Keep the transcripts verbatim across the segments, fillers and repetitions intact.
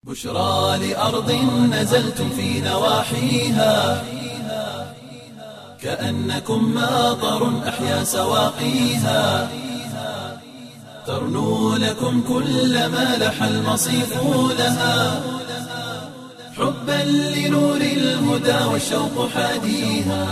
بشرى لأرض نزلتم في نواحيها كأنكم ماطر أحيا سواقيها ترنو لكم كل ما لح المصيف لها حبا لنور الهدى والشوق حاديها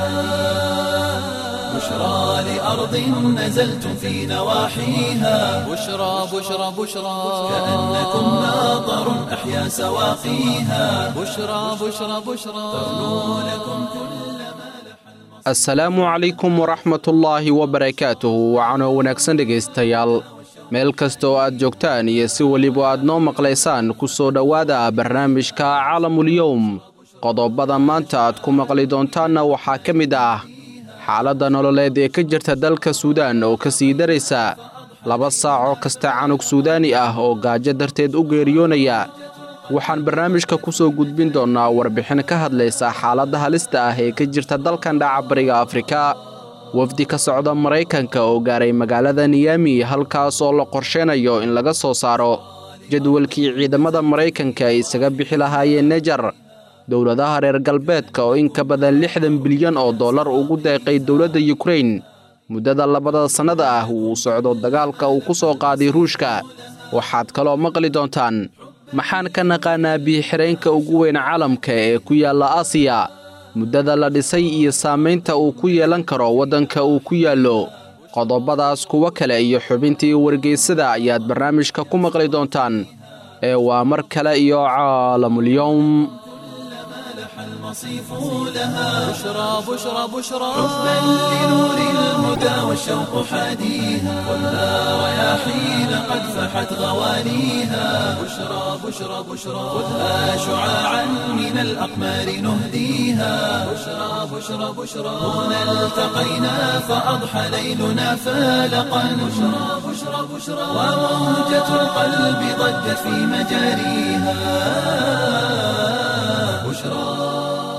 بشرى لأرض نزلتم في نواحيها بشرى بشرى بشرى كأنكم ماطر أحيا سواقيها بشرى بشرى بشرى ترنو لكم كل asalaamu calaykum waraxmatullaahi wabarakaatuhu waxaanoo wanaagsan dhegaystayaal meel kasta oo aad joogtaan iyo si weliba aad noo maqlaysaan ku soo dhowaada barnaamijka caalamul-yowm qodobada maanta aad ku maqli doontaanna waxaa ka mid ah xaaladda nololeed ee ka jirta dalka suudaan oo ka sii daraysa laba saaco kasta canug suudaani ah oo gaajo darteed u geeriyoonaya waxaan barnaamijka ku soo gudbin doonnaa warbixin ka hadlaysa xaaladda halista ah ee ka jirta dalkan dhaca bariga afrika wafdi ka socda maraykanka oo gaaray magaalada niyami halkaas oo la qorsheynayo in laga soo saaro jadwalkii ciidamada maraykanka ay isaga bixi lahaayeen nejar dowladaha reer galbeedka oo in ka badan lixdan bilyan oo dollar ugu deeqay dowladda yukrain muddada labada sannada ah uu socdo dagaalka uu ku soo qaaday ruushka waxaad kaloo maqli doontaan maxaan ka naqaanaa biyo-xireenka ugu weyn caalamka ee ku yaalla aasiya muddada la dhisay iyo saamaynta uu ku yeelan karo waddanka uu ku yaallo qodobadaas kuwo kale iyo xubintii wargeysada ayaad barnaamijka ku maqli doontaan ee waa mar kale iyo caalamul-yowm المصيف لها بشرى بشرى بشرى حبا لنور الهدى والشوق حاديها خذها رياحين قد فحت غوانيها بشرى بشرى بشرى خذها شعاعا من الأقمار نهديها بشرى بشرى بشرى هنا التقينا فأضحى ليلنا فالقا بشرى بشرى بشرى وموجة القلب ضجت في مجاريها بشرى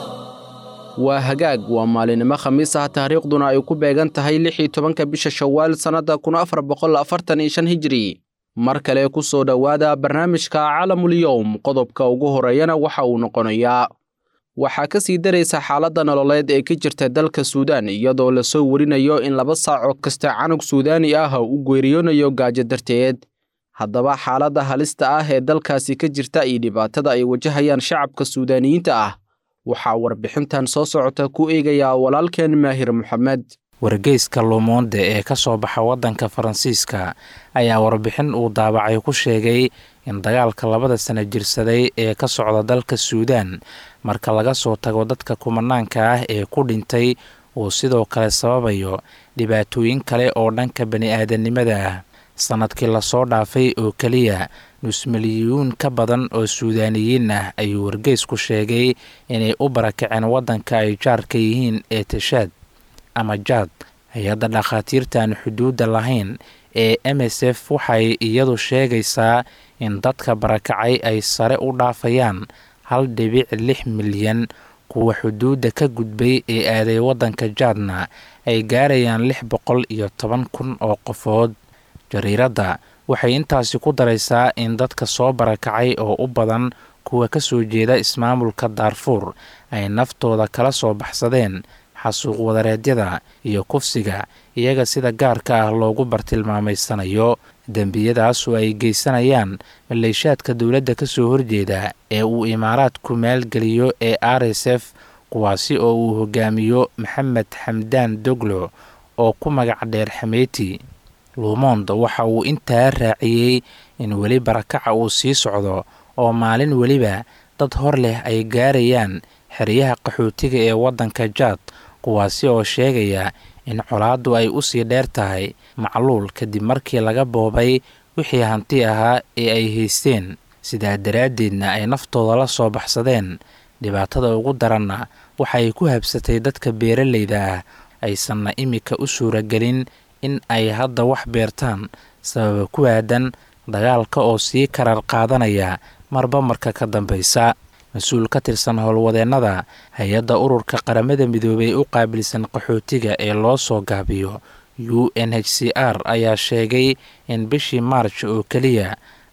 waa hagaag waa maalinimo khamiis ah taariikhduna ay ku beegan tahay lix iyo tobanka bisha shawaal sannadda kun afar boqol afartan iyo shan hijri mar kale ku soo dhowaada barnaamijka caalamul-yowm qodobka ugu horeeyana waxa uu noqonayaa waxaa ka sii daraysa xaaladda nololeed ee ka jirta dalka suudaan iyadoo la soo warinayo in laba saaco kasta canug suudaani ah u geeriyoonayo gaajo darteed haddaba xaaladda halista ah ee dalkaasi ka jirta iyo dhibaatada ay wajahayaan shacabka suudaaniyiinta ah waxaa warbixintan soo socota ku eegayaa walaalkeen maahir moxamed wargeyska lumonde ee ka soo baxa waddanka faransiiska ayaa warbixin uu daabacay ku sheegay in dagaalka labada sano jirsaday ee ka socda dalka suudaan marka laga soo tago dadka kumanaanka ah ee ku dhintay uu sidoo kale sababayo dhibaatooyin kale oo dhanka bani-aadamnimada ah sannadkii lasoo dhaafay oo keliya nus milyuun ka badan oo suudaaniyiin ah ayuu wargeysku sheegay inay u barakaceen waddanka ay jaarka yihiin ee tashaad ama jaad hay-adda dhakhaatiirtaan xuduudda lahayn ee m s f waxay iyadu sheegaysaa in dadka barakacay ay sare u dhaafayaan hal dhibic lix milyan kuwa xuduudda ka gudbay ee aaday waddanka jaadna ay gaarayaan lix boqol iyo toban kun oo qofood jariiradda waxay intaasi ku daraysaa in dadka soo barakacay oo u badan kuwa ka soo jeeda ismaamulka daarfuur ay naftooda kala soo baxsadeen xasuuq wadareedyada iyo kufsiga iyaga sida gaarka ah loogu bartilmaamaysanayo dembiyadaas oo ay geysanayaan maleeshaadka dowladda ka soo horjeeda ee uu imaaraadku maalgeliyo ee r s f kuwaasi oo uu hogaamiyo maxamed xamdaan doglo oo ku magac dheer xameeti lumond waxa uu intaa raaciyey in weli barakaca uu sii socdo oo maalin weliba dad hor leh ay gaarayaan xeryaha qaxootiga ee waddanka jaad kuwaasi oo sheegaya in colaaddu ay u sii dheer tahay macluul kadib markii laga boobay wixii hanti ahaa ee ay haysteen sidaa daraaddeedna ay naftooda la soo baxsadeen dhibaatada ugu daranna waxay ku habsatay dadka beeralayda ah aysanna imika u suuragelin in ay hadda wax beertaan sababa ku aadan dagaalka oo sii karar qaadanaya marba marka ka dambaysa mas-uul ka tirsan howlwadeennada hay-adda ururka qaramada midoobay u qaabilsan qaxootiga ee loo soo gaabiyo u n h c r ayaa sheegay in bishii maarj oo keliya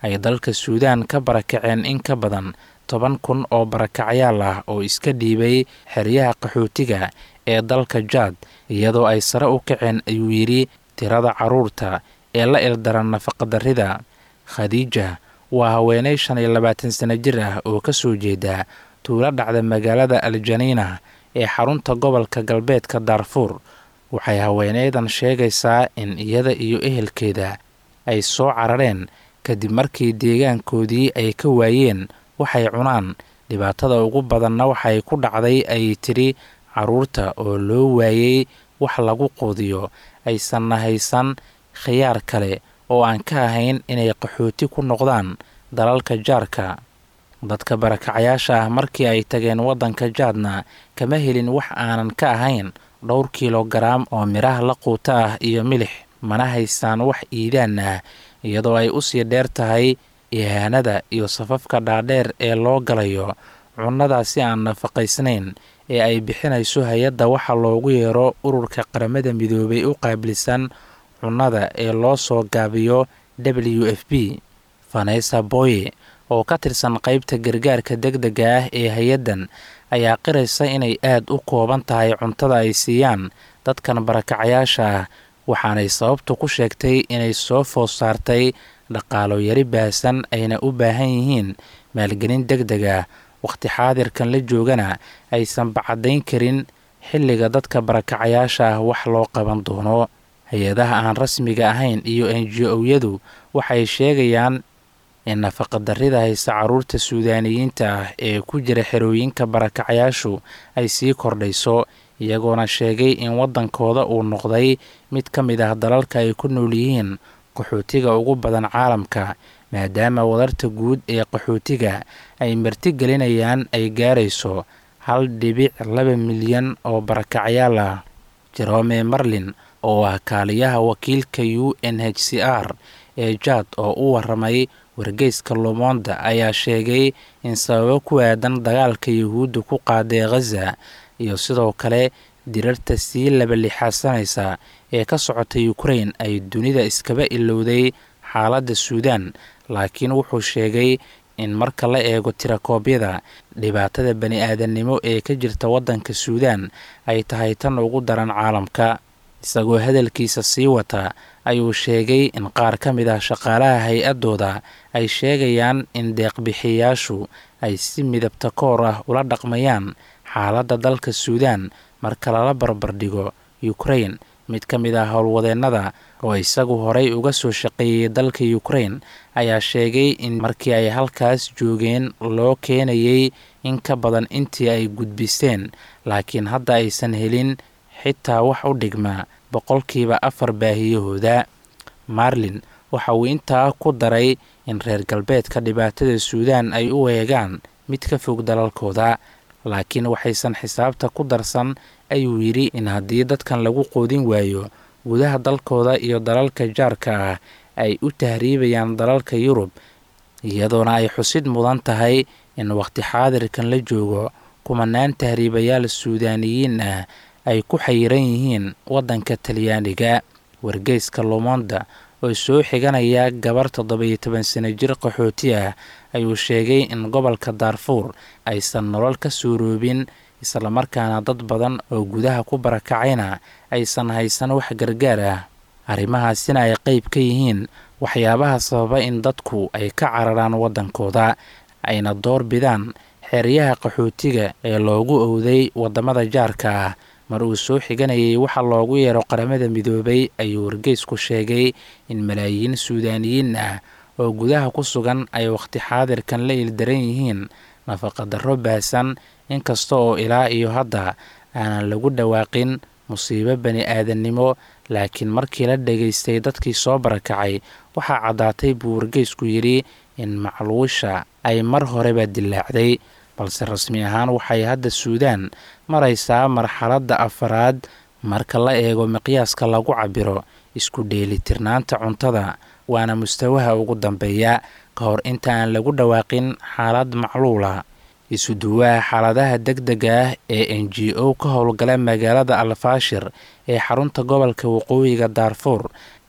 ay dalka suudaan ka barakaceen in ka badan toban kun oo barakacyaal ah oo iska dhiibay xeryaha qaxootiga ee dalka jaad iyadoo ay sare u kaceen ayuu yidhi tirada carruurta ee la ildaran nafaqadarrida. khadiija waa haweenay shan iyo labaatan sano jir ah oo ka soo jeeda tuulo dhacda magaalada aljaniina ee xarunta gobolka galbeedka daarfuur. waxay haweenaydan sheegaysaa in iyada iyo ehelkeeda ay soo carareen kadib markii deegaankoodii ay ka waayeen waxay cunaan. dhibaatada ugu badanna waxay ku dhacday ayay tidhi carruurta oo loo waayey wax lagu quudiyo, aysanna haysan khiyaar kale oo aan ka ahayn inay qaxooti ku noqdaan dalalka jaarka. dadka barakacayaasha ah markii ay tageen waddanka jaadna kama helin wax aanan ka ahayn dhowr kiilogaraam oo midhaha la quuta ah iyo milix, mana haystaan wax iidaan ah, iyadoo ay u sii dheer tahay ihaanada iyo safafka dhaadheer ee loo galayo cunnadaasi aan nafaqaysnayn ee ay bixinayso hay-adda waxa loogu yeero ururka qaramada midoobay u qaabilsan cunnada ee loo soo gaabiyo w f b. vanessa boye oo ka tirsan qaybta gargaarka degdega ah ee hay-addan ayaa qiraysa inay aad u kooban tahay cuntada ay siiyaan dadkan barakacayaasha ah, waxaanay sababtu ku sheegtay inay soo food saartay dhaqaalo yari baahsan ayna u baahan yihiin maalgelin degdeg ah. wakhti xaadirkan la joogana aysan bacadayn karin xilliga dadka barakacayaasha ah wax loo qaban doono. hay-adaha aan rasmiga ahayn iyo n g o-yadu waxay sheegayaan in nafaqadarrida haysa carruurta suudaaniyiinta ah ee ku jira xerooyinka barakacayaashu ay sii kordhayso, iyagoona sheegay in waddankooda uu noqday mid ka mid ah dalalka ay ku nool yihiin qaxootiga ugu badan caalamka, maadaama wadarta guud ee qaxootiga ay martigelinayaan ay gaarayso hal dhibic laba milyan oo barakacyaal ah. jerome marlin oo ah kaaliyaha wakiilka u n h c r ee jaad oo u warramay wargeyska lomonda ayaa sheegay in sababo ku aadan dagaalka yuhuudda ku qaaday ghaza iyo sidoo kale dirarta sii laba lixaasanaysa ee ka socota ukrain ay dunida iskaba ilowday xaaladda suudaan, laakiin wuxuu sheegay in marka la eego tirakoobyada dhibaatada bani-aadannimo ee ka jirta waddanka suudaan ay tahay tan ugu daran caalamka. isagoo hadalkiisa sii wata ayuu sheegay in qaar ka mid ah shaqaalaha hay-addooda ay sheegayaan in deeqbixiyayaashu ay si midabta koor ah ula dhaqmayaan xaaladda dalka suudaan marka lala barbardhigo ukrain. mid ka mid ah howlwadeennada oo isagu horay uga soo shaqeeyey dalka ukrain ayaa sheegay in markii ay halkaas joogeen loo keenayay in ka badan intii ay gudbiseen, laakiin hadda aysan helin xitaa wax u dhigma boqolkiiba afar baahiyahooda. marlin waxa uu intaa ku daray in reer galbeedka dhibaatada suudaan ay u eegaan mid ka fog dalalkooda, laakiin waxaysan xisaabta ku darsan ayuu yidhi in haddii dadkan lagu qoodin waayo gudaha dalkooda iyo dalalka jaarka ah ay u tahriibayaan dalalka yurub, iyadoona ay xusid mudan tahay in wakhti xaadirkan la joogo kumanaan tahriibayaal suudaaniyiin ah ay ku xayiran yihiin waddanka talyaaniga. wargeyska lomonda oo soo xiganaya gabar toddoba-iyo toban sano jir qaxooti ah ayuu sheegay in gobolka daarfuur aysan nolol ka suuroobin, islamarkaana dad badan oo gudaha ku barakacayna aysan haysan wax gargaar ah. arrimahaasina ay qayb ka yihiin waxyaabaha sababa in dadku ay ka cararaan waddankooda ayna door bidaan xeryaha qaxootiga ee loogu owday waddamada jaarka ah. mar uu soo xiganayay waxa loogu yeero qaramada midoobay ayuu wargeysku sheegay in malaayiin suudaaniyiin ah oo gudaha ku sugan ay wakhti xaadirkan la ildaran yihiin nafaqadarro baahsan, inkasta oo ilaa iyo hadda aanan lagu dhawaaqin musiibo bani-aadannimo. laakiin markii la dhegaystay dadkii soo barakacay waxaa caddaatay buu wargeysku yidhi in macluusha ay mar horeba dillaacday, balse rasmi ahaan waxay hadda suudaan maraysaa marxaladda afaraad marka la eego miqyaaska lagu cabiro isku dheelitirnaanta cuntada, waana mustawaha ugu dambeeya ka hor inta aan lagu dhawaaqin xaalad macluula. isuduwaha xaaladaha degdega ah ee n g o ka howlgala magaalada alfaashir ee xarunta gobolka waqooyiga daarfuur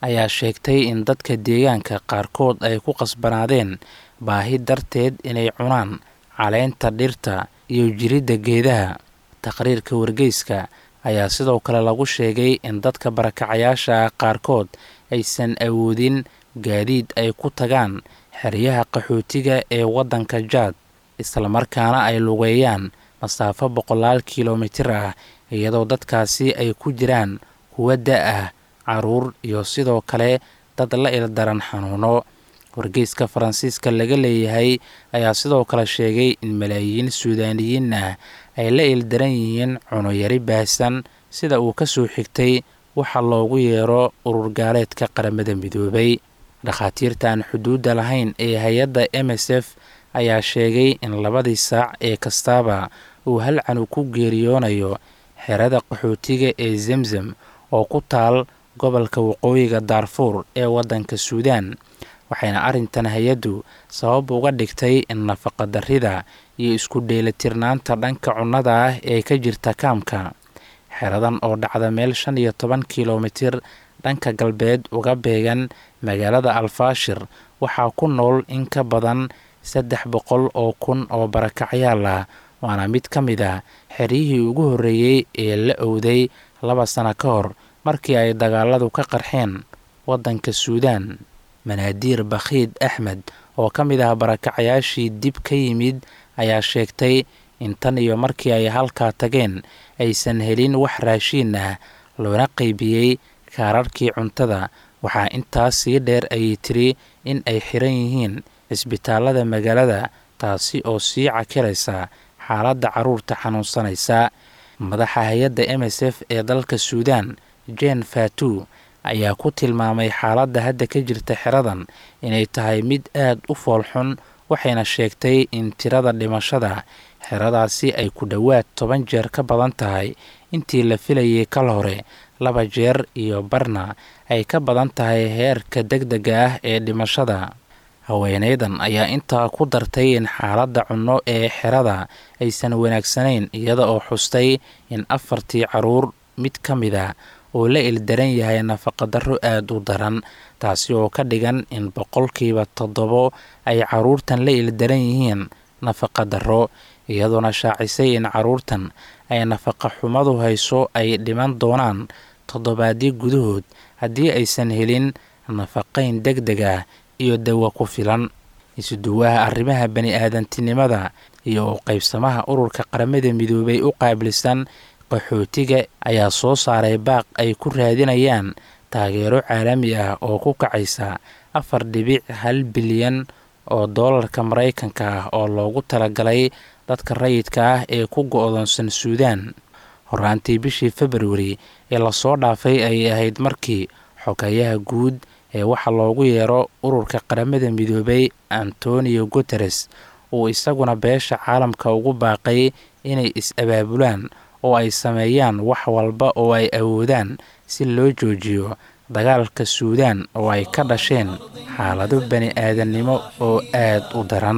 ayaa sheegtay in dadka deegaanka qaarkood ay ku qasbanaadeen baahi darteed inay cunaan caleenta dhirta iyo jiridda geedaha. taqriirka wargeyska ayaa sidoo kale lagu sheegay in dadka barakacayaasha qaarkood aysan awoodin gaadiid ay ku tagaan xeryaha qaxootiga ee waddanka Jaad, islamarkaana ay lugeeyaan masaafo boqolaal kiiloomitir ah, iyadoo dadkaasi ay ku jiraan kuwa da' ah, caruur iyo sidoo kale dad la ildaran xanuuno. wargeyska Faransiiska laga leeyahay ayaa sidoo kale sheegay in malaayiin Suudaaniyiin ah ay la ildaran yihiin cuno yari baahsan, sida uu ka soo xigtay waxa loogu yeero urur gaaleedka qaramada midoobay. dhakhaatiirta aan xuduudda lahayn ee hay-adda M S F ayaa sheegay in labadii saac ee kastaaba uu hal canug ku geeriyoonayo xerada qaxootiga ee Zamzam oo ku taal gobolka waqooyiga Darfur ee waddanka Suudaan, waxayna arrintan hay-addu sabab uga dhigtay in nafaqa darrida iyo isku dheelitirnaanta dhanka cunnada ah ee ka jirta kaamka. xeradan oo dhacda meel shan iyo toban kiiloomitir dhanka galbeed uga beegan magaalada Alfaashir waxaa ku nool in ka badan saddex boqol oo kun oo barakacyaal ah, waana mid ka mid ah xeryihii ugu horreeyey ee la owday laba sano ka hor markii ay dagaaladu ka qarxeen waddanka Suudaan. Manaadiir Bakhiid Axmed oo ka mid ah barakacayaashii dib ka yimid ayaa sheegtay in tan iyo markii ay halkaa tageen aysan helin wax raashiin ah, loona qaybiyey kaararkii cuntada. waxaa intaas sii dheer ayay tiri in ay xiran yihiin isbitaalada magaalada, taasi oo sii cakilaysa xaaladda carruurta xanuunsanaysa. madaxa hay-adda M S F ee dalka Suudaan, Jane Fatou, ayaa ku tilmaamay xaaladda hadda ka jirta xeradan inay tahay mid aad u foolxun, waxayna sheegtay in tirada dhimashada xeradaasi ay ku dhowaad toban jeer ka badan tahay intii la filayay kal hore, laba jeer iyo barna ay ka badan tahay heerka degdega ah ee dhimashada. haweeneydan ayaa intaa ku dartay in xaaladda cunno ee xerada aysan wanaagsanayn, iyada oo xustay in afartii carruur mid ka mid a oo la ildaran yahay nafaqadarro aad u daran, taasi oo ka dhigan in boqolkiiba toddobo ay carruurtan la ildaran yihiin nafaqadarro, iyadoona shaacisay in carruurtan ay nafaqa xumadu hayso ay dhiman doonaan toddobaadyo gudahood haddii aysan helin nafaqayn degdeg ah iyo dawo ku filan. isuduwaha arrimaha bani-aadantinimada iyo qaybsamaha ururka qaramada midoobay u qaabilsan qaxootiga ayaa soo saaray baaq ay ku raadinayaan taageero caalami ah oo ku kacaysa afar dhibic hal bilyan oo doolarka Maraykanka ah oo loogu talagalay dadka rayidka ah ee ku go'doonsan Suudaan. horaantii bishii February ee lasoo dhaafay ay ahayd markii xogayaha guud ee waxa loogu yeero ururka qaramada midoobay Antonio Guterres uu isaguna beesha caalamka ugu baaqay inay is-abaabulaan oo ay sameeyaan wax walba oo ay awoodaan si loo joojiyo dagaalka Suudaan oo ay ka dhasheen xaalado bani-aadannimo oo aad u daran.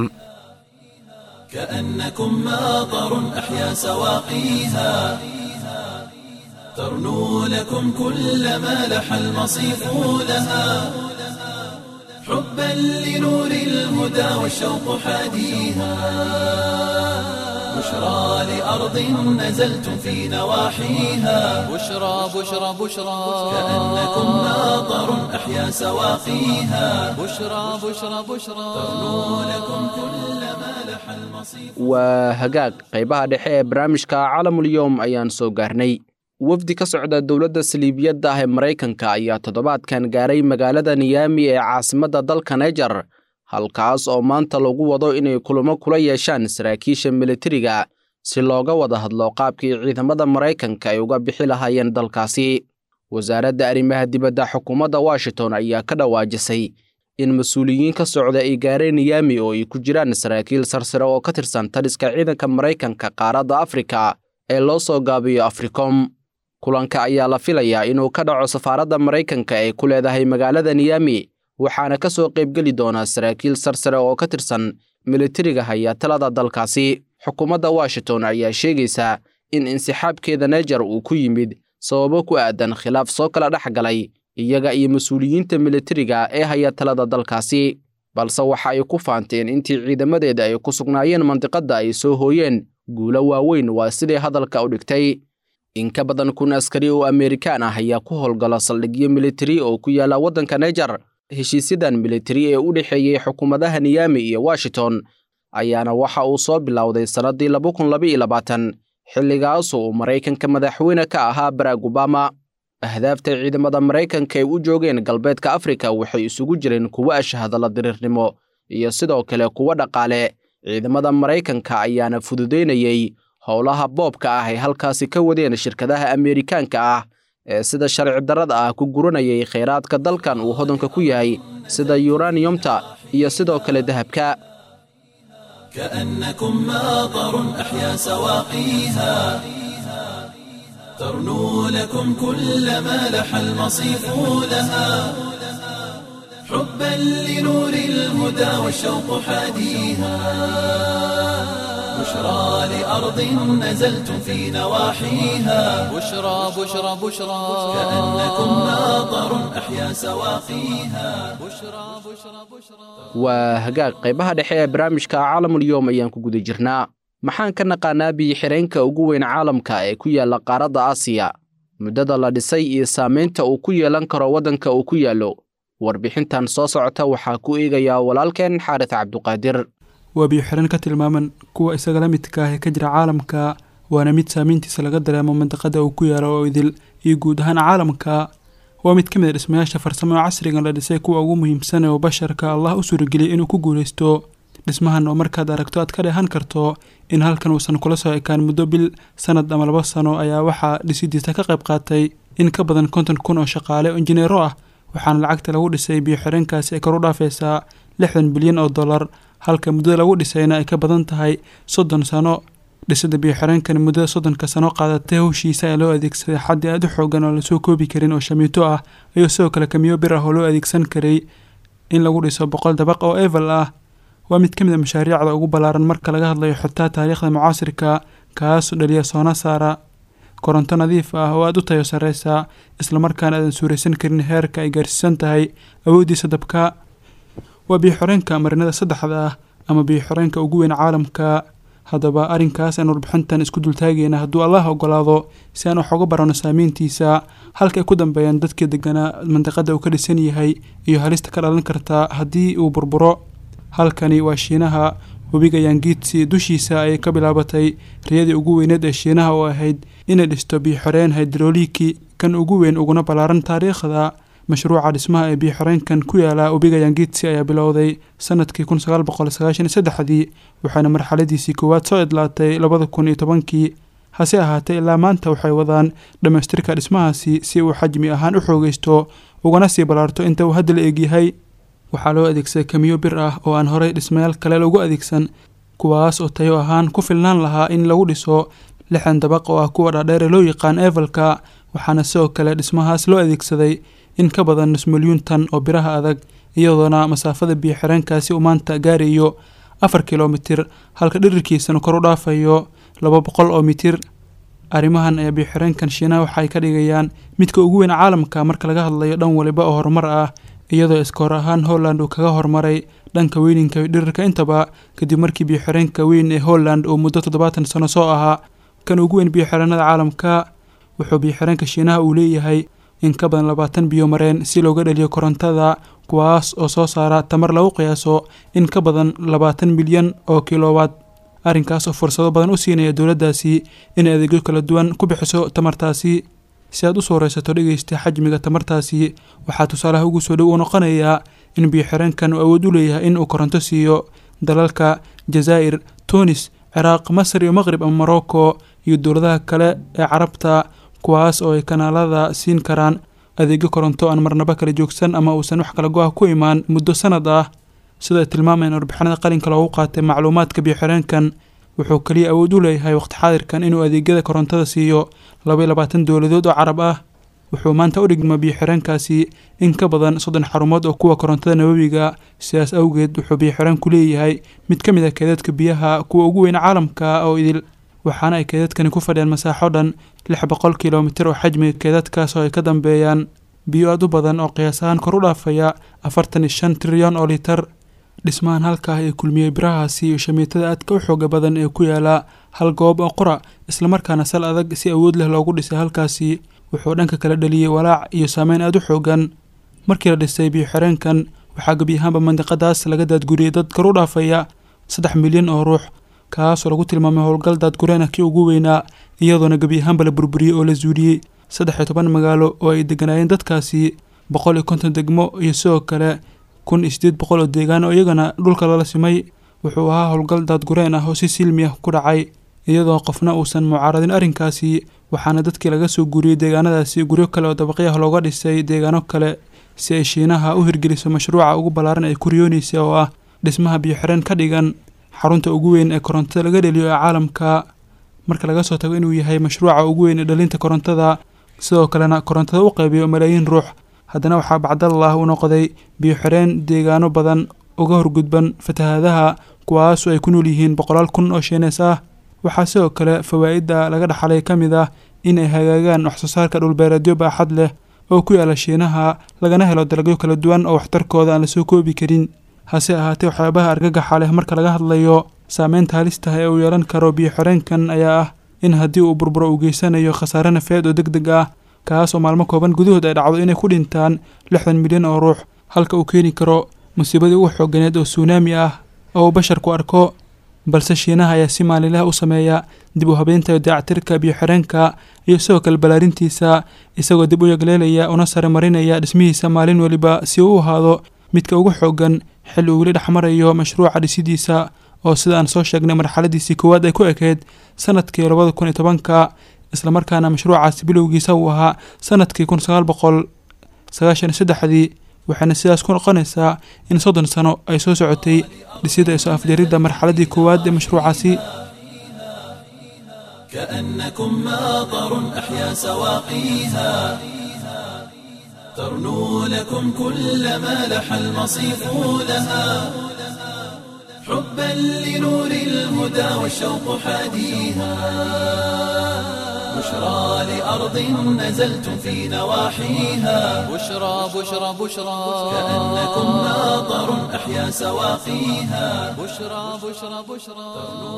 كأنكم ماطر أحيا سواقيها ترنو لكم كل ما لح المصيف لها حبا لنور الهدى والشوق حاديها بشرى لأرض نزلتم في نواحيها بشرى بشرى بشرى كأنكم ماطر أحيا سواقيها بشرى بشرى بشرى ترنو لكم كل ما لح المصيف. waa hagaag qaybaha dhexe ee barnaamijka caalamulyoom ayaan soo gaarnay. wafdi ka socda dowladda saliibiyadda ah ee Maraykanka ayaa toddobaadkan gaaray magaalada Niamey ee caasimadda dalka Niger, halkaas oo maanta lagu wado inay kulamo kula yeeshaan saraakiisha militariga si looga wada hadlo qaabkii ciidamada Maraykanka ay uga bixi lahaayeen dalkaasi. wasaaradda arrimaha dibadda xukuumadda Washington ayaa ka dhawaajisay in mas'uuliyiin ka socda ay gaareen Niamey oo ay ku jiraan saraakiil sarsare oo ka tirsan taliska ciidanka Maraykanka qaaradda Afrika ee loo soo gaabiyo Africom. kulanka ayaa la filayaa inuu ka dhaco safaaradda Maraykanka ee ku leedahay magaalada Niamey, waxaana ka soo qaybgeli doona saraakiil sarsare oo ka tirsan militariga haya talada dalkaasi. xukuumadda Washington ayaa sheegaysa in insixaabkeeda Niger uu ku yimid sababo ku aadan khilaaf soo kala dhaxgalay iyaga iyo mas-uuliyiinta militariga ee haya talada dalkaasi, balse waxa ay ku faanteen intii ciidamadeeda ay ku sugnaayeen mandiqadda ay soo hooyeen guulo waaweyn. waa sidii hadalka u dhigtay. in ka badan kun askari oo Amerikaan ah ayaa ku howlgala saldhigyo militari oo ku yaala waddanka Niger. heshiisyadan militari ee u dhexeeyay xukuumadaha Niamey iyo Washington ayaana waxa uu soo bilowday sanadii laba kun laba iyo labaatan, xilligaas oo Mareykanka madaxweyne ka ahaa Barack Obama. ahdaafta ciidamada Mareykanka ay u joogeen galbeedka Afrika waxay isugu jireen kuwa ashahadala dirirnimo iyo sidoo kale kuwa dhaqaale. ciidamada Mareykanka ayaana fududeynayay howlaha boobka ah ee halkaasi ka wadeen shirkadaha Amerikaanka ah ee sida sharci darrada ah ku guranayay kheyraadka dalkan uu hodanka ku yahay sida uraniumta iyo sidoo kale dahabka. كأنكم ماطر أحيا سواقيها ترنو لكم كل ما لح المصيف لها حبا لنور الهدى والشوق حاديها بشرى لأرض نزلتم في نواحيها بشرى بشرى بشرى كأنكم ماطر أحيا سواقيها بشرى بشرى بشرى waa hagaag qaybaha dhexe ee barnaamijka caalamul yoom ayaan ku guda jirnaa. maxaan ka naqaanaa biyo-xireenka ugu weyn caalamka ee ku yaala qaaradda Aasiya, muddada la dhisay iyo saamaynta uu ku yeelan karo waddanka uu ku yaalo? warbixintan soo socota waxaa ku eegayaa walaalkeen Xaaris Cabduqaadir. waa biyo-xireen ka tilmaaman kuwa isaga la midka ah ee ka jira caalamka, waana mid saamayntiisa laga dareemo mandiqada uu ku yaalo oo idil iyo guud ahaan caalamka. waa mid ka mid ah dhismayaasha farsamo ee casrigan la dhisay kuwa ugu muhiimsan ee basharka Allah u suurageliyay inuu ku guuleysto. dhismahan oo markaad aragto aad ka dheehan karto in halkan uusan kula soo ekaan muddo bil, sanad ama laba sano, ayaa waxaa dhisidiisa ka qayb qaatay in ka badan konton kun oo shaqaale oo injineero ah. waxaana lacagta lagu dhisay biyo-xireenkaasi ay kor u dhaafaysaa lixdan bilyan oo dollar, halka muddada lagu dhisayna ay ka badan tahay soddon sano. dhisida biyo-xireenkan muddada soddonka sano qaadatay hawshiisa ee loo adeegsaday xaddi aad u xoogan oo lasoo koobi karin oo shamiito ah, iyo sidoo kale kamiyo bir ah oo loo adeegsan karay in lagu dhiso boqol dabaq oo evel ah. waa mid ka mid ah mashaariicda ugu ballaaran marka laga hadlayo xitaa taariikhda mucaasirka, kaasoo dhaliya soona saara koronto nadiif ah oo aad u tayo sarreysa, islamarkaana aadan suuraysan karin heerka ay gaarsiisan tahay awooddiisa dabka. waa biyo-xireenka marinada saddexda ah ama biyo-xireenka ugu weyn caalamka. haddaba arrinkaas aan warbixintan isku dultaagayna hadduu Allah ogolaado si aan wax uga barano saamayntiisa, halka ay ku dambeeyaan dadkii deganaa mandiqada uu ka dhisan yahay iyo halista ka dhalan karta haddii uu burburo. halkani waa Shiinaha. webiga Yangtze dushiisa ayay ka bilaabatay riyadii ugu weyneed ee Shiinaha oo ahayd inay dhisto biyo-xireen hydroliki kan ugu weyn uguna ballaaran taariikhda. mashruuca dhismaha ee biyo-xireenkan ku yaala webiga Yangtze ayaa bilowday sanadkii kun sagaal boqol sagaashan iyo saddexdii, waxaana marxaladiisii koowaad soo idlaatay labada kun iyo tobankii. hase ahaatee ilaa maanta waxay wadaan dhammaystirka dhismahaasi si uu xajmi ahaan u xoogaysto ugana sii ballaarto inta uu hadda la eegyahay. waxaa loo adeegsaday kamiyo bir ah oo aan horey dhismayaal kale loogu adeegsan, kuwaas oo tayo ahaan ku filnaan lahaa in lagu dhiso lixdan dabaq oo ah kuwa dhaadheer ee loo yaqaan evelka. waxaana sidoo kale dhismahaas loo adeegsaday in ka badan nus milyuun tan oo biraha adag, iyadoona masaafada biyo-xireenkaasi uu maanta gaarayo afar kilomitir, halka dhirirkiisana kor u dhaafayo laba boqol oo mitir. arrimahan ayaa biyo-xireenkan Shiinaha waxay ka dhigayaan midka ugu weyn caalamka marka laga hadlayo dhan waliba oo horumar ah, iyadoo iskoor ahaan Holland uu kaga hormaray dhanka weyninka iyo dhirirka intaba, kadib markii biyo-xireenka weyn ee Holland uu muddo toddobaatan sano soo ahaa kan ugu weyn biyo-xireenada caalamka. wuxuu biyo-xireenka Shiinaha uu leeyahay in ka badan labaatan biyo mareen si looga dhaliyo korontada, kuwaas oo soo saara tamar lagu qiyaaso in ka badan labaatan milyan oo kilowatt. arrinkaas oo fursado badan u siinaya dowladdaasi inay adeegyo kala duwan ku bixiso tamartaasi. si aad u soo reysato dhegeysta xajmiga tamartaasi, waxaa tusaalaha ugu soo dhow u noqonayaa in biyo-xireenkan uu awood u leeyahay in uu koronto siiyo dalalka Jazaa'ir, Tunis, Ciraaq, Masar iyo Maghrib ama Morocco iyo dowladaha kale ee Carabta, kuwaas oo ay kanaalada siin karaan adeegyo koronto aan marnaba kala joogsan ama uusan wax kala go-ah ku imaan muddo sanad ah. sida ay tilmaamayaan warbixinada qalinka loogu qaatay macluumaadka biyo-xireenkan, wuxuu kaliya awood u leeyahay waqti xaadirkan inuu adeegyada korontada siiyo laba iyo labaatan dowladood oo Carab ah. wuxuu maanta u dhigmaa biyo-xireenkaasi in ka badan soddon xarumood oo kuwa korontada nabawiga. sidaas awgeed wuxuu biyo-xireenku leeyahay mid ka mid ah keedadka biyaha kuwa ugu weyn caalamka oo idil, waxaana ay keedadkani ku fadhiyaan masaaxo dhan lix boqol kilomitir oo xajmiga keedadkaas oo ay ka dambeeyaan biyo aad u badan oo qiyaas ahaan kor u dhaafaya afartan iyo shan trilyan oo litar. dhismahan halkaa ee kulmiyey birahaasi iyo shamiitada aadka u xooga badan ee ku yaala hal goob oo qora islamarkaana sal adag si awood leh loogu dhisay halkaasi wuxuu dhanka kala dhaliyey walaac iyo saameyn aad u xoogan. markii la dhisay biyo xireenkan waxaa gebi ahaanba mandiqadaas laga daadguriyey dad kor u dhaafaya saddex milyan oo ruux, kaasoo lagu tilmaamay howlgal daadgureen ah kii ugu weynaa, iyadoona gebi ahaanba la burburiyey oo la zuuliyey saddex iyo toban magaalo oo ay deganaayeen dadkaasi, boqol iyo konton degmo iyo sidoo kale kun iyo sideed boqol oo deegaan oo iyagana dhulka lala simay. wuxuu ahaa howlgal daadgureen ah oo si silmi ah ku dhacay iyadoo qofna uusan mucaaradin arrinkaasi, waxaana dadkii laga soo guuriyey deegaanadaasi guryo kale oo dabaqyah looga dhisay deegaano kale si ay Shiinaha u hirgeliso mashruuca ugu ballaaran ay ku riyoonaysa oo ah dhismaha biyo xireen ka dhigan xarunta ugu weyn ee korontada laga dhaliyo ee caalamka. marka laga soo tago inuu yahay mashruuca ugu weyn ee dhalinta korontada sidoo kalena korontada u qaybiyo malaayiin ruux, haddana waxaa bacdallah u noqday biyo xireen deegaano badan uga horgudban fatahaadaha kuwaasoo ay ku nool yihiin boqolaal kun oo Shiinees ah. waxaa sidoo kale fawaa'idda laga dhaxlay ka mid ah in ay hagaagaan wax soo saarka dhulbeereedyo baaxad leh oo ku yaala Shiinaha, lagana helo dalagyo kala duwan oo waxtarkooda aan la soo koobi karin. hase ahaatee waxyaabaha argagaxa leh marka laga hadlayo saameynta halista ee uu yeelan karo biyo xireenkan ayaa ah in haddii uu burburo uu geysanayo khasaare nafeed oo degdeg ah, kaas oo maalmo kooban gudahood ay dhacdo inay ku dhintaan lixdan milyan oo ruux, halka uu keeni karo musiibadii ugu xooganeed oo tsunami ah oo uu basharku arko. balse Shiinaha ayaa si maalinlaha u sameeya dib u habeynta iyo dayactirka biyo xireenka iyo sidoo kale balaarintiisa, isagoo dib u yagleelaya una sare marinaya dhismihiisa maalin waliba si uu u ahaado midka ugu xoogan xilli uu weli dhexmarayo mashruuca dhisidiisa oo sida aan soo sheegnay marxaladiisii koowaad ay ku ekeyd sanadkii labada kun iyo tobanka, islamarkaana mashruucaasi bilowgiisa uu ahaa sanadkii kun sagaal boqol sagaashan iyo saddexdii, waxaana sidaas ku noqonaysaa in soddon sano ay soo socotay dhisida iyo soo afjaridda marxaladii koowaad ee mashruucaasi. كأنكم ماطر أحيا سواقيها ترنو لكم كل ما لح المصيف لها حبا لنور الهدى والشوق حاديها بشرى لأرض نزلتم في نواحيها بشرى بشرى بشرى كأنكم ماطر أحيا سواقيها بشرى بشرى بشرى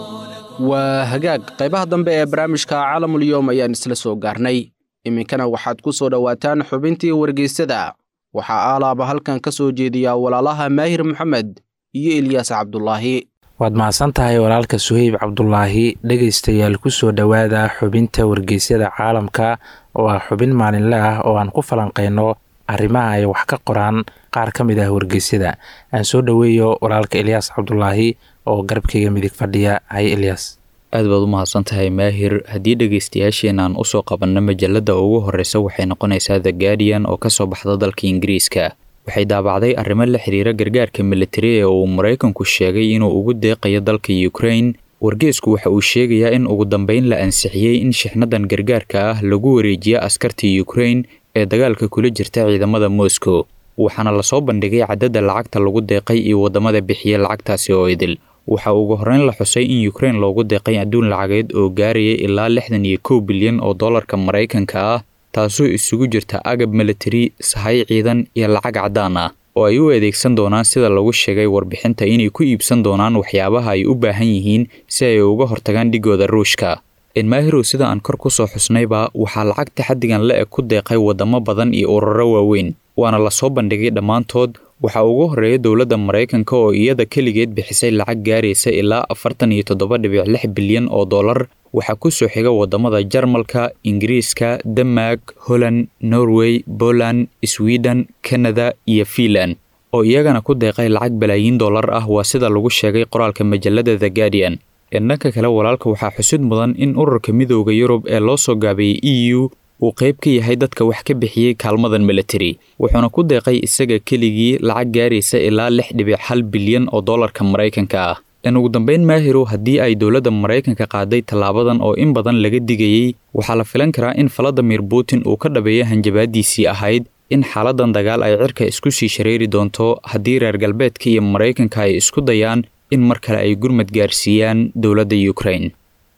waa hagaag qaybaha dambe ee barnaamijka caalamul yoom ayaan isla soo gaarnay. iminkana waxaad ku soo dhowaataan xubintii wargeysada. waxaa aalaaba halkan ka soo jeediya walaalaha Maahir Maxamed iyo Ilyas Cabdullaahi. waad mahadsan tahay walaalka Suhayb Cabdullaahi. dhegaystayaal ku soo dhowaada xubinta wargeysada caalamka oo ah xubin maalinle ah oo aan ku falanqeyno arrimaha ay wax ka qoraan qaar ka mid ah wargeysada. aan soo dhoweeyo walaalka Ilyas Cabdullaahi oo garabkayga midig fadhiya. hay Ilyas. aad baad u mahadsantahay Maahir. haddii dhegaystayaasheen aan usoo qabanno majalada ugu horeysa waxay noqonaysaa The Guardian oo ka soo baxda dalka Ingiriiska. waxay daabacday arrimo la xiriira gargaarka militari ee uu Mareykanku sheegay inuu ugu deeqayo dalka Ukraine. wargeysku waxa uu sheegayaa in ugu dambeyn la ansixiyey in shixnadan gargaarka ah lagu wareejiyo askarta Ukraine ee dagaalka kula jirta ciidamada Moscow, waxaana la soo bandhigay cadadda lacagta lagu deeqay iyo wadamada bixiya lacagtaasi oo idil. waxa ugu horeyn la xusay in Ukraine loogu deeqay adduun lacageed oo gaaraya ilaa lixdan iyo kow bilyan oo dollarka Mareykanka ah, taasoo isugu jirta agab military, sahay ciidan iyo lacag cadaan ah oo ay u adeegsan doonaan sida lagu sheegay warbixinta inay ku iibsan doonaan waxyaabaha ay u baahan yihiin si ay uga hortagaan dhigooda Ruushka. in Maahiru sida aan kor ku soo xusnayba waxaa lacagta xaddigan la eg ku deeqay wadamo badan iyo ururo waaweyn, waana la soo bandhigay dhammaantood. waxaa ugu horeeya dowladda Mareykanka oo iyada keligeed bixisay lacag gaaraysa ilaa afartan iyo toddoba dhibic lix bilyan oo dollar. waxaa ku soo xiga wadamada Jarmalka, Ingiriiska, Denmark, Holland, Norway, Poland, Sweden, Canada iyo Finland oo iyagana ku deeqay lacag balaayiin dollar ah, waa sida lagu sheegay qoraalka majalada The Guardian. dhanka kale walaalka waxaa xusid mudan in ururka midowga Yurub ee loo soo gaabiyey E U uu qayb ka yahay dadka wax ka bixiyey kaalmadan military, wuxuuna ku deeqay isaga keligii lacag gaaraysa ilaa lix dhibic hal bilyan oo dollarka Mareykanka ah. in ugu dambeyn Maahiru haddii ay dowladda Mareykanka qaaday tallaabadan oo in badan laga digayay, waxaa la filan karaa in Vladimir Putin uu ka dhabeeyo hanjabaadiisii ahayd in xaaladan dagaal ay cirka isku sii shareeri doonto haddii reer galbeedka iyo Mareykanka ay isku dayaan in mar kale ay gurmad gaarsiiyaan dowladda Ukraine.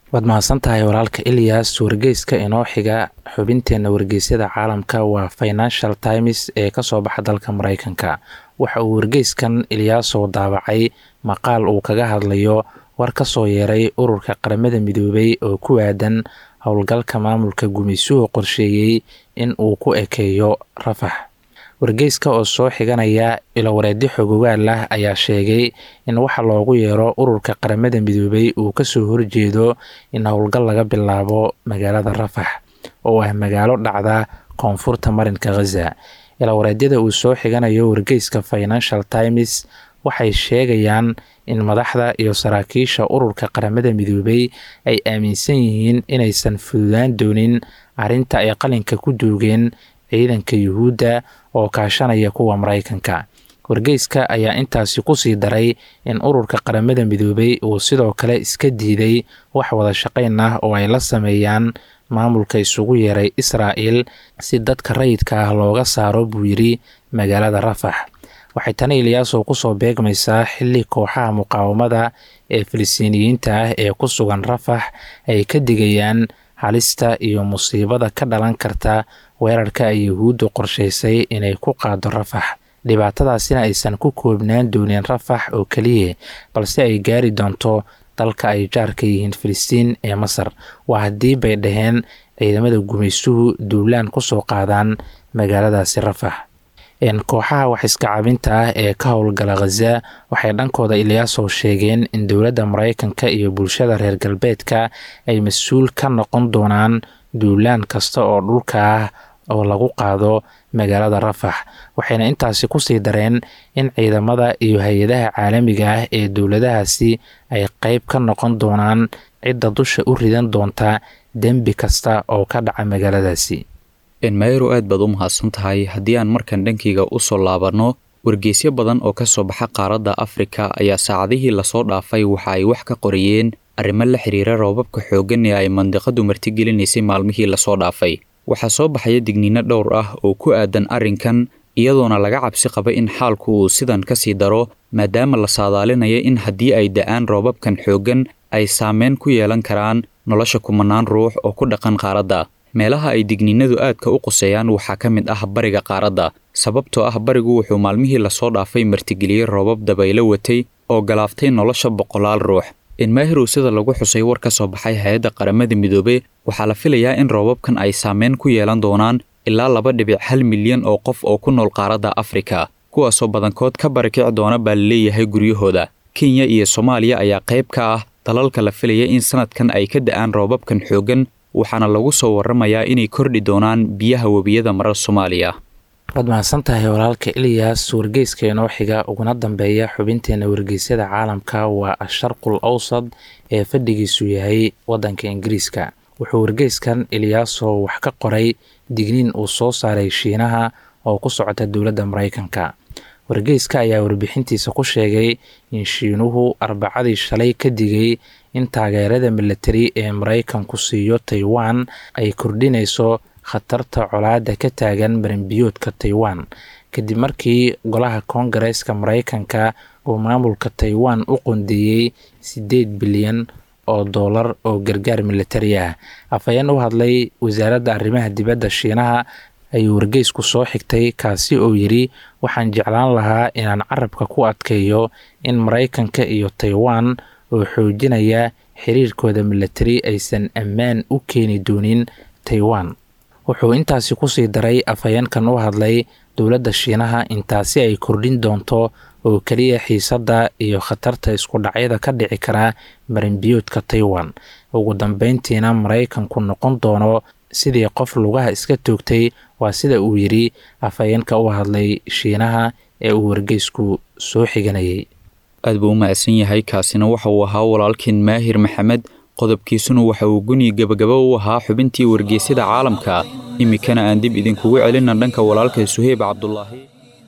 waad mahadsan tahay walaalka ilyas. wargeyska inoo xiga xubinteenna wargeysyada caalamka waa financial times ee kasoo baxa dalka maraykanka. waxa uu wargeyskan ilyaasow daabacay maqaal uu kaga hadlayo war ka soo yeeray ururka qaramada midoobay oo ku aadan howlgalka maamulka gumaysuhu qorsheeyey in uu ku ekeeyo rafax. wargeyska oo soo xiganaya ilowareedyo xogogaal ah ayaa sheegay in waxa loogu yeero ururka qaramada midoobay uu kasoo horjeedo in howlgal laga bilaabo magaalada rafax oo ah magaalo dhacda koonfurta marinka ghaza. ilowareedyada uu soo xiganayo wargeyska financial times waxay sheegayaan in madaxda iyo saraakiisha ururka qaramada midoobay ay aaminsan yihiin inaysan fududaan doonin arrinta ay qalinka ku duugeen ciidanka yuhuudda oo kaashanaya kuwa maraykanka. wargeyska ayaa intaasi kusii daray in ururka qaramada midoobay uu sidoo kale iska diiday wax wada shaqayn ah oo ay la sameeyaan maamulka isugu yeeray israa'il si dadka rayidka ah looga saaro buu yidhi magaalada rafax. waxay tani ilyaasow kusoo beegmaysaa xilli kooxaha muqaawamada ee filistiiniyiinta ah ee ku sugan rafax ay ka digayaan halista iyo musiibada ka dhalan karta weerarka ay yuhuuddu qorshaysay inay ku qaado rafax. dhibaatadaasina aysan ku koobnaan doonin rafax oo keliya balse ay gaari doonto dalka ay jaarka yihiin filistiin ee masar. waa haddii bay dhaheen ciidamada gumaysuhu duulaan kusoo qaadaan magaaladaasi rafax. kooxaha wax iska cabinta ah ee ka howlgala ghaza waxay dhankooda ilyaasow sheegeen in dowladda maraykanka iyo bulshada reer galbeedka ay mas-uul ka noqon doonaan duulaan kasta oo dhulka ah oo lagu qaado magaalada rafax. waxayna intaasi kusii dareen in ciidamada iyo hay-adaha caalamiga ah ee dowladahaasi ay qeyb ka noqon doonaan cidda dusha u ridan doonta dembi kasta oo ka dhaca magaaladaasi. enmayro aad baad u mahadsan tahay. haddii aan markan dhankayga u soo laabanno, wargeysyo badan oo ka soo baxa qaaradda afrika ayaa saacadihii lasoo dhaafay waxa ay wax ka qorayeen arrimo la xiriira roobabka xooggan ee ay mandiqadu martigelinaysay maalmihii lasoo dhaafay. waxaa soo baxaya digniino dhowr ah oo ku aadan arrinkan, iyadoona laga cabsi qaba in xaalku uu sidan ka sii daro maadaama la saadaalinaya in haddii ay da'aan roobabkan xooggan ay saameyn ku yeelan karaan nolosha kumanaan ruux oo ku dhaqan qaaradda. meelaha ay digniinadu aadka u quseeyaan waxaa ka mid ah bariga qaaradda, sababtoo ah barigu wuxuu maalmihii lasoo dhaafay martigeliyey roobab dabaylo watay oo galaaftay nolosha boqolaal ruux. enmayro sida lagu xusay war ka soo baxay hay-adda qaramada midoobe waxaa la filayaa in roobabkan ay saameyn ku yeelan doonaan ilaa laba dhibic hal milyan oo qof oo ku nool qaaradda afrika, kuwaasoo badankood ka barakici doona baa la leeyahay guryahooda. kenya iyo soomaaliya ayaa qayb ka ah dalalka la filaya in sanadkan ay ka da'aan roobabkan xooggan, waxaana lagu soo waramayaa inay kordhi doonaan biyaha webiyada marar soomaaliya. waad mahadsan tahay walaalka ilyas. wargeyska inoo xiga uguna dambeeya xubinteena wargeysyada caalamka waa asharqul awsad ee fadhigiisu yahay wadanka ingiriiska. wuxuu wargeyskan ilyaasow wax ka qoray digniin uu soo saaray shiinaha oo ku socota dowladda maraykanka. wargeyska ayaa warbixintiisa ku sheegay in shiinuhu arbacadii shalay ka digay in taageerada milatari ee maraykanku siiyo taiwan ay kordhinayso khatarta colaadda ka taagan maranbiyoodka taiwan, kadib markii golaha koongareeska maraykanka uu maamulka taiwan u qondeeyey siddeed bilyan oo doolar oo gargaar milatari ah. afhayeen u hadlay wasaaradda arrimaha dibadda shiinaha ayuu wargeysku soo xigtay, kaasi oo yidhi waxaan jeclaan lahaa inaan carabka ku adkeeyo in maraykanka iyo taiwan oo xoojinaya xiriirkooda milatari aysan ammaan u keeni doonin taiwan. wuxuu intaasi kusii daray afhayeenkan u hadlay dowladda shiinaha intaasi ay kordhin doonto oo keliya xiisadda iyo khatarta isku dhacyada ka dhici kara maranbiyoodka taiwan. ugu dambeyntiina maraykanku noqon doono sidii qof lugaha iska toogtay, waa sida uu yidhi afhayeenka u hadlay shiinaha ee uu wargeysku soo xiganayay. aad buu u mahadsan yahay. kaasina waxa uu ahaa walaalkiin maahir maxamed, qodobkiisuna waxa uu guni gabagaba u ahaa xubintii wargeysyada caalamka. iminkana aan dib idinkugu celina dhanka walaalka suheyb cabdulaahi.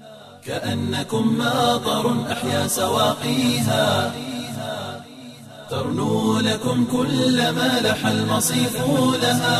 كأنكم ماطر أحيا سواقيها ترنو لكم كل ما لح المصيف لها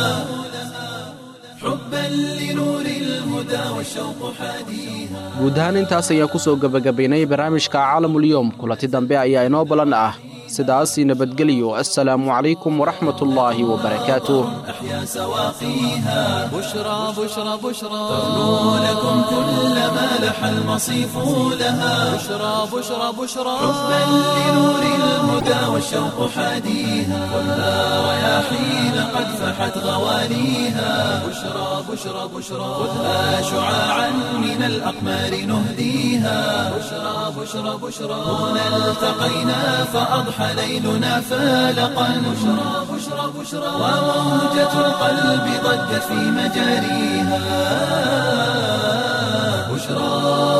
حبا لنور الهدى والشوق حاديها. guud ahaan intaas ayaa ku soo gabagabaynay barnaamijka caalamulyoom. kulanti dambe ayaa inoo balan ah. sidaasii nabadgeliyo assalaamu calaykum waraxmatullaahi wabarakaatuh أحيا سواقيها بشرى بشرى بشرى تغنو لكم كل ما لح المصيف لها بشرى بشرى بشرى حبا لنور الهدى والشوق حاديها خذها رياحين قد فحت غواليها بشرى بشرى بشرى خذها شعاعا من الأقمار نهديها بشرى بشرى بشرى هنا التقينا فأضحى ليلنا فالقا بشرى بشرى بشرى وموجة القلب ضجت في مجاريها بشرى.